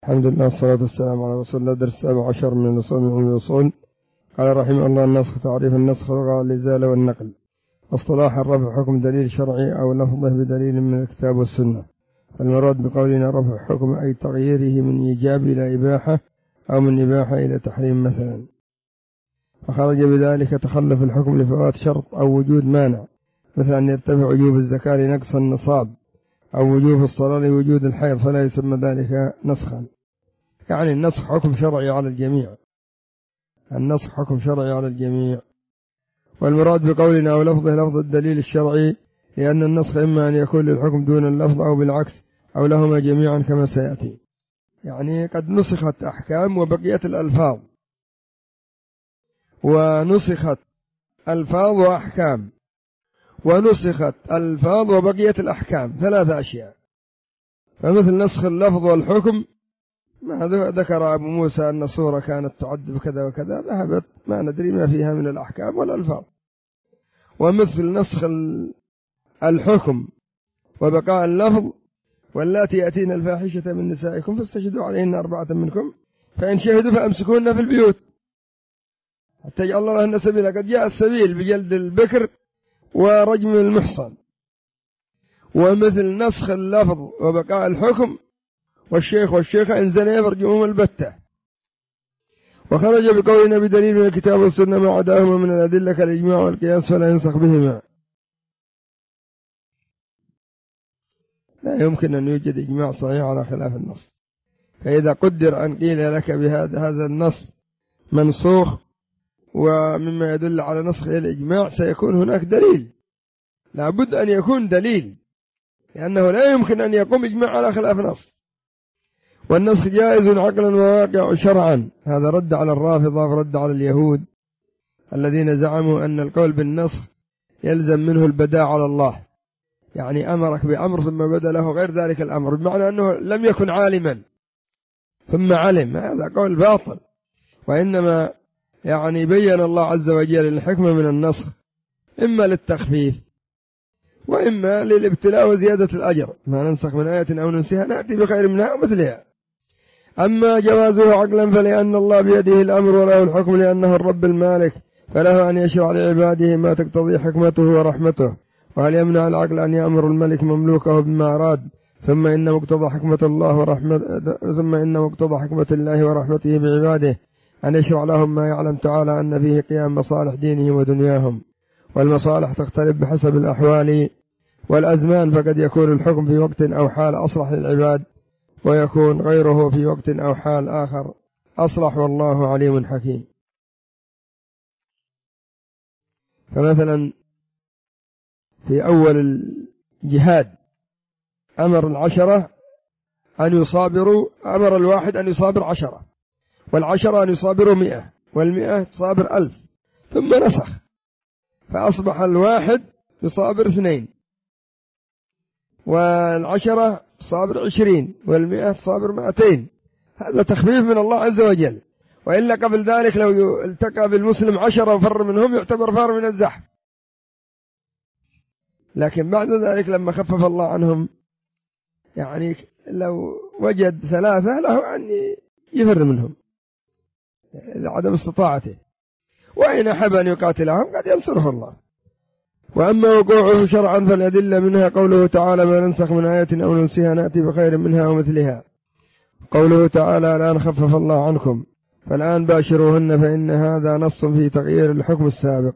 الحمد لله والصلاة والسلام على رسول الله. درس 17 من الأصول من علم الأصول. قال رحمه الله: النسخ. تعريف النسخ: لغة الإزالة والنقل. اصطلاح: الرفع حكم دليل شرعي أو لفظه بدليل من الكتاب والسنة. المراد بقولنا رفع حكم أي تغييره من إيجاب إلى إباحة أو من إباحة إلى تحريم مثلا. فخرج بذلك تخلف الحكم لفوات شرط أو وجود مانع، مثل أن يرتفع وجوب الزكاة لنقص النصاب أو وجوب الصلاة لوجود الحيض، فلا يسمى ذلك نسخا. يعني النسخ حكم شرعي على الجميع، النسخ حكم شرعي على الجميع. والمراد بقولنا أو لفظه لفظ الدليل الشرعي، لأن النسخ إما أن يكون للحكم دون اللفظ أو بالعكس أو لهما جميعا كما سيأتي. يعني قد نسخت أحكام وبقيت الألفاظ، ونسخت ألفاظ وأحكام، ونسخت ألفاظ وبقيت الأحكام، ثلاثة أشياء. فمثل نسخ اللفظ والحكم ما ذكر أبو موسى أن صورة كانت تعد بكذا وكذا، ذهبت ما ندري ما فيها من الأحكام والألفاظ. ومثل نسخ الحكم وبقاء اللفظ: واللاتي يأتين الفاحشة من نسائكم فاستشهدوا عليهن 4 منكم فإن شهدوا فأمسكوهن في البيوت حتى يجعل الله لهن سبيلا. قد جاء السبيل بجلد البكر ورجم المحصن. ومثل نسخ اللفظ وبقاء الحكم: والشيخ والشيخة إن زنيا فارجموهما البتة. وخرج بقولنا بدليل من الكتاب والسنة ما عداهما من الأدلة كالإجماع والقياس فلا ينسخ بهما. لا يمكن أن يوجد إجماع صحيح على خلاف النص، فإذا قدر أن قيل لك بهذا النص منسوخ ومما يدل على نسخه الإجماع، سيكون هناك دليل، لابد أن يكون دليل، لأنه لا يمكن أن يقوم إجماع على خلاف نص. والنسخ جائز عقلا وواقع شرعا. هذا رد على الرافضة ورد على اليهود الذين زعموا أن القول بالنسخ يلزم منه البداء على الله، يعني أمرك بأمر ثم بدا له غير ذلك الأمر، بمعنى أنه لم يكن عالما ثم علم. هذا قول باطل، وإنما يعني بين الله عز وجل الحكمة من النسخ إما للتخفيف وإما للابتلاء وزيادة الأجر. ما ننسخ من آية أو ننسها نأتي بخير منها ومثلها. أما جوازه عقلا فلأن الله بيده الأمر وله الحكم، لأنه الرب المالك فله أن يشرع لعباده ما تقتضي حكمته ورحمته. وهل يمنع العقل أن يأمر الملك مملوكه بما أراد؟ ثم إن مقتضى حكمة الله ورحمته بعباده أن يشرع لهم ما يعلم تعالى أن فيه قيام مصالح دينهم ودنياهم. والمصالح تختلف بحسب الأحوال والأزمان، فقد يكون الحكم في وقت أو حال أصلح للعباد، ويكون غيره في وقت أو حال آخر أصلح، والله عليم حكيم. فمثلا في أول الجهاد أمر العشرة أن يصابروا، أمر الواحد أن يصابر 10، والعشرة أن يصابروا 100، وال100 تصابر 1000، ثم نسخ فأصبح الواحد يصابر 2، والعشرة تصابر 20، وال100 تصابر 200. هذا تخفيف من الله عز وجل. وإلا قبل ذلك لو التقى بالمسلم 10 وفر منهم يعتبر فار من الزحف، لكن بعد ذلك لما خفف الله عنهم، يعني لو وجد 3 له أن يفر منهم لعدم استطاعته، وإن أحب أن يقاتلهم قد ينصره الله. وأما وقوعه شرعا فالأدلة منها قوله تعالى: ما ننسخ من آية أو ننسها نأتي بخير منها ومثلها. قوله تعالى: الآن خفف الله عنكم فالآن باشروهن، فإن هذا نص في تغيير الحكم السابق.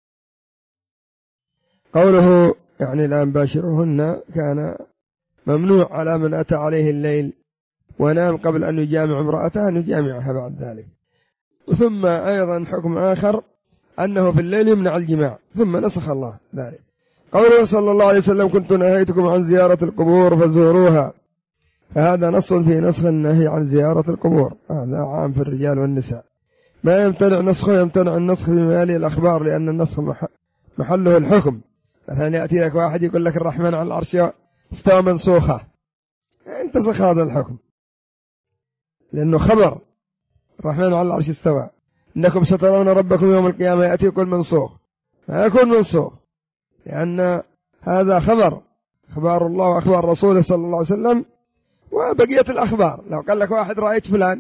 قوله يعني الآن باشروهن كان ممنوع على من أتى عليه الليل ونام قبل أن يجامع امرأته أن يجامعها بعد ذلك. ثم أيضا حكم آخر أنه في الليل يمنع الجماع، ثم نسخ الله ذلك. قوله صلى الله عليه وسلم: كنت نهيتكم عن زيارة القبور فزوروها، فهذا نص في نسخ النهي عن زيارة القبور. هذا عام في الرجال والنساء. ما يمتنع نسخه يمتنع النسخ في مالي الأخبار، لأن النسخ محله الحكم. مثلا يأتي لك واحد يقول لك الرحمن على العرش استوى منسوخة، انتسخ هذا الحكم لأنه خبر الرحمن على العرش استوى. إنكم سترون ربكم يوم القيامة، يأتي يقول منسوخ، ما يكون منسوخ، لأن هذا خبر الله وأخبار رسوله صلى الله عليه وسلم، وبقية الأخبار. لو قال لك واحد رأيت فلان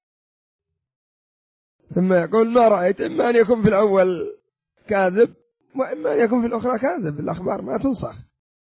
ثم يقول ما رأيت، إما أن يكون في الأول كاذب وإما أن يكون في الأخرى كاذب، الأخبار ما تنسخ.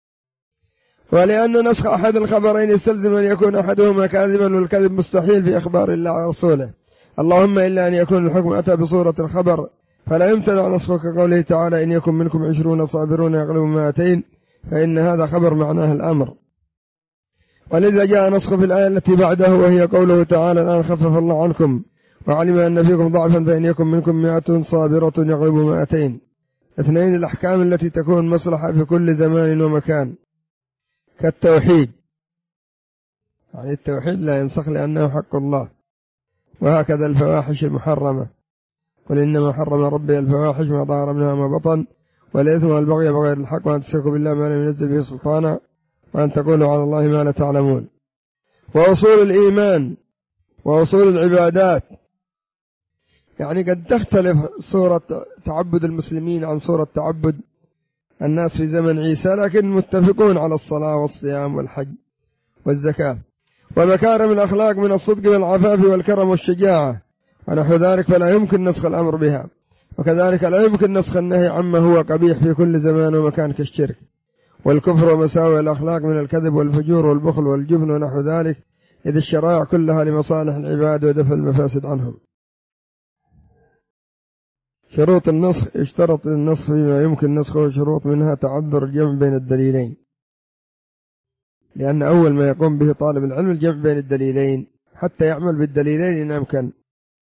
ولأن نسخ أحد الخبرين يستلزم أن يكون أحدهما كاذبا، والكذب مستحيل في أخبار الله ورسوله، اللهم إلا أن يكون الحكم أتى بصورة الخبر، فلا يمتنع نسخه كقوله تعالى إن يكن منكم 20 صابرون يغلبوا 200، فإن هذا خبر معناه الأمر. ولذا جاء نسخ في الآية التي بعده وهي قوله تعالى الآن خفف الله عنكم وعلم أن فيكم ضعفا فإن يكن منكم 100 صابرة يغلبوا 200. اثنين الأحكام التي تكون مصلحة في كل زمان ومكان كالتوحيد، يعني التوحيد لا ينسخ لأنه حق الله. وهكذا الفواحش المحرمة، قل إنما حرم ربي الفواحش ما ظهر منها ما بطن والإثم والبغي بغير الحق وأن تشركوا بالله ما لم ينزل به سلطانا وأن تقولوا على الله ما لا تعلمون. وأصول الإيمان وأصول العبادات، يعني قد تختلف صورة تعبد المسلمين عن صورة تعبد الناس في زمن عيسى، لكن متفقون على الصلاة والصيام والحج والزكاة. ومكارم الأخلاق من الصدق والعفاف والكرم والشجاعة ونحو ذلك، فلا يمكن نسخ الأمر بها. وكذلك لا يمكن نسخ النهي عما هو قبيح في كل زمان ومكان كالشرك والكفر ومساوئ الأخلاق من الكذب والفجور والبخل والجبن ونحو ذلك، إذ الشرائع كلها لمصالح العباد ودفع المفاسد عنهم. شروط النسخ، اشترط النسخ فيما يمكن نسخه شروط، منها تعذر الجمع بين الدليلين، لأن أول ما يقوم به طالب العلم الجمع بين الدليلين حتى يعمل بالدليلين إن أمكن،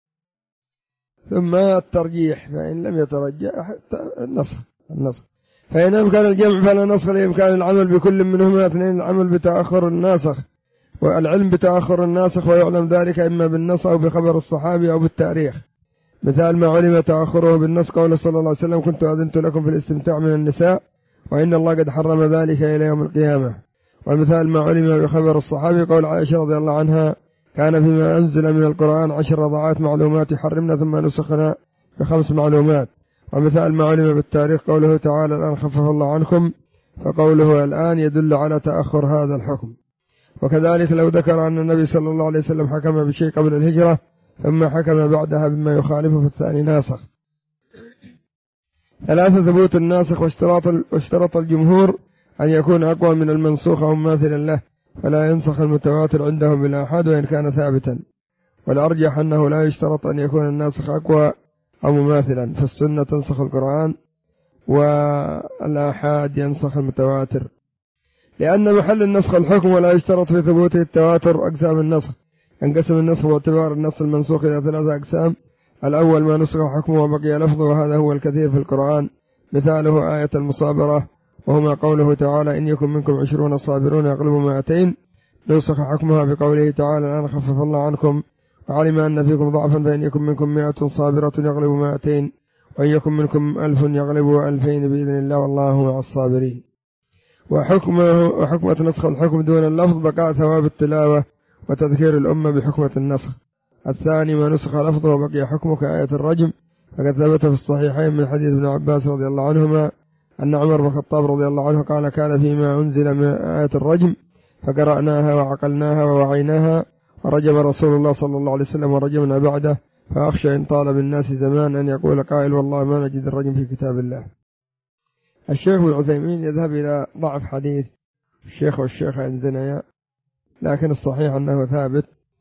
ثم الترجيح فإن لم يترجح النسخ. فإن أمكن الجمع فلا نسخ لإمكان العمل بكل منهما. اثنين العمل بتأخر الناسخ والعلم بتأخر الناسخ، ويعلم ذلك إما بالنص أو بخبر الصحابي أو بالتاريخ. مثال ما علم تأخره بالنص قول صلى الله عليه وسلم كنت أذنت لكم في الاستمتاع من النساء وإن الله قد حرم ذلك إلى يوم القيامة. والمثال ما علم بخبر الصحابي قول عائشة رضي الله عنها كان فيما أنزل من القرآن 10 رضعات معلومات حرمنا ثم نسخنا ب5 معلومات. ومثال ما علم بالتاريخ قوله تعالى الآن خفف الله عنكم، فقوله الآن يدل على تأخر هذا الحكم. وكذلك لو ذكر أن النبي صلى الله عليه وسلم حكم بشيء قبل الهجرة ثم حكم بعدها بما يخالفه فالثاني ناسخ. 3 ثبوت الناسخ، واشترط الجمهور أن يكون أقوى من المنسوخ أو مماثلا له، فلا ينسخ المتواتر عندهم بالآحاد وإن كان ثابتا. والأرجح أنه لا يشترط أن يكون الناسخ أقوى أو مماثلا، فالسنة تنسخ القرآن والآحاد ينسخ المتواتر، لأن محل النسخ الحكم ولا يشترط في ثبوته التواتر. أقسام النسخ، ينقسم النسخ باعتبار النص المنسوخ إلى 3 أقسام. الأول ما نسخ حكمه وبقي لفظه، وهذا هو الكثير في القرآن، مثاله آية المصابرة وهما قوله تعالى إن يكن منكم 20 صابرون يغلبوا 200، نسخ حكمها بقوله تعالى الآن خفف الله عنكم وعلم أن فيكم ضعفا فإن يكن منكم 100 صابرة يغلبوا 200، وإن يكن منكم 1000 يغلبوا 2000 بإذن الله والله مع الصابرين. وحكمة نسخ الحكم دون اللفظ بقاء ثواب التلاوة وتذكير الأمة بحكمة النسخ. الثاني ما نسخ لفظه وبقي حكمه كآية الرجم، فقد ثبت في الصحيحين من حديث ابن عباس رضي الله عنهما أن عمر بن الخطاب رضي الله عنه قال كان فيما أنزل من آية الرجم فقرأناها وعقلناها ووعيناها ورجم رسول الله صلى الله عليه وسلم ورجمنا بعده، فأخشى إن طال بالناس زمان أن يقول قائل والله ما نجد الرجم في كتاب الله. الشيخ ابن عثيمين يذهب إلى ضعف حديث الشيخ والشيخة إن زنيا، لكن الصحيح أنه ثابت،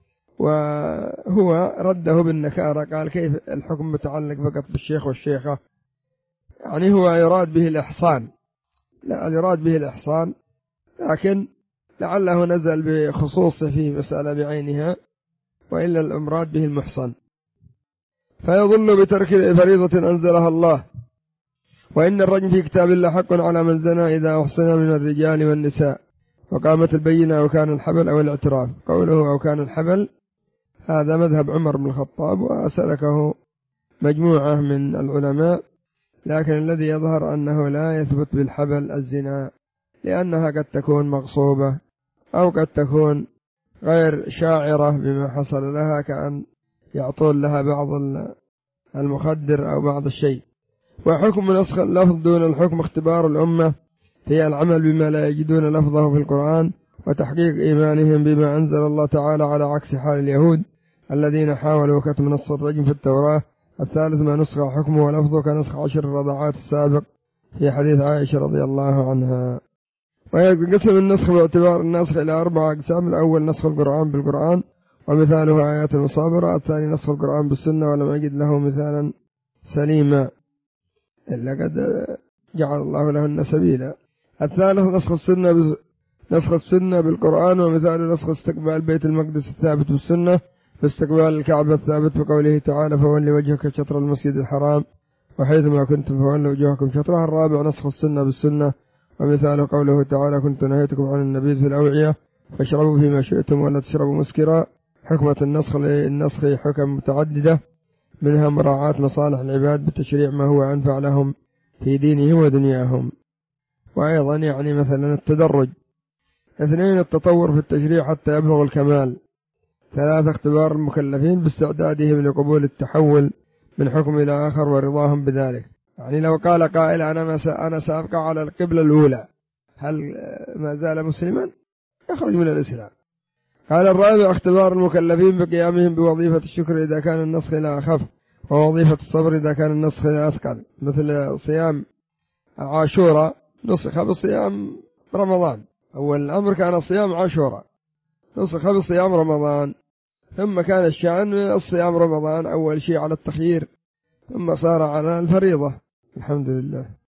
وهو رده بالنكارة، قال كيف الحكم متعلق فقط بالشيخ والشيخة، يعني هو يراد به الإحصان، لا يراد به الإحصان، لكن لعله نزل بخصوصه في مسألة بعينها، وإلا الأمراد به المحصن. فيظل بترك فريضة أنزلها الله. وإن الرجم في كتاب الله حق على من زنى إذا أحصن من الرجال والنساء وقامت البينة أو كان الحبل أو الاعتراف. قوله أو كان الحبل هذا مذهب عمر بن الخطاب وسلكه مجموعة من العلماء، لكن الذي يظهر أنه لا يثبت بالحبل الزنا، لأنها قد تكون مغصوبة أو قد تكون غير شاعرة بما حصل لها، كأن يعطون لها بعض المخدر أو بعض الشيء. وحكم نسخ اللفظ دون الحكم اختبار الأمة في العمل بما لا يجدون لفظه في القرآن وتحقيق إيمانهم بما أنزل الله تعالى على عكس حال اليهود الذين حاولوا كتم نص الرجم في التوراة. الثالث ما نسخ حكمه ولفظه كنسخ 10 الرضعات السابق في حديث عائشة رضي الله عنها. ويقسم النسخ باعتبار النسخ إلى 4 أقسام. الأول نسخ القرآن بالقرآن ومثاله آيات المصابرة. الثاني نسخ القرآن بالسنة ولم أجد له مثالا سليما إلا قد جعل الله لهن سبيلا. الثالث نسخ السنة بالقرآن ومثال نسخ استقبال بيت المقدس الثابت بالسنة باستقبال الكعبة الثابت بقوله تعالى فولي وجهك شطر المسجد الحرام وحيثما كنتم فولوا وجوهكم شطرها. الرابع نسخ السنة بالسنة ومثال قوله تعالى كنت نهيتكم عن النبيذ في الأوعية فاشربوا فيما شئتم ولا تشربوا مسكرا. حكمة النسخ للنسخ حكم متعددة منها مراعاة مصالح العباد بتشريع ما هو أنفع لهم في دينهم ودنياهم. وأيضا يعني مثلا التدرج. 2 التطور في التشريع حتى يبلغ الكمال. 3 اختبار المكلفين باستعدادهم لقبول التحول من حكم إلى آخر ورضاهم بذلك. يعني لو قال قائل أنا سأبقى على القبلة الأولى هل ما زال مسلما؟ يخرج من الإسلام. قال الرابع اختبار المكلفين بقيامهم بوظيفة الشكر إذا كان النسخ لا أخف ووظيفة الصبر إذا كان النسخ لا أثقل. مثل صيام عاشوراء نسخ بصيام رمضان. أول الأمر كان صيام عاشوراء نسخ بصيام رمضان. ثم كان الشأن الصيام رمضان أول شيء على التخيير ثم صار على الفريضة. الحمد لله.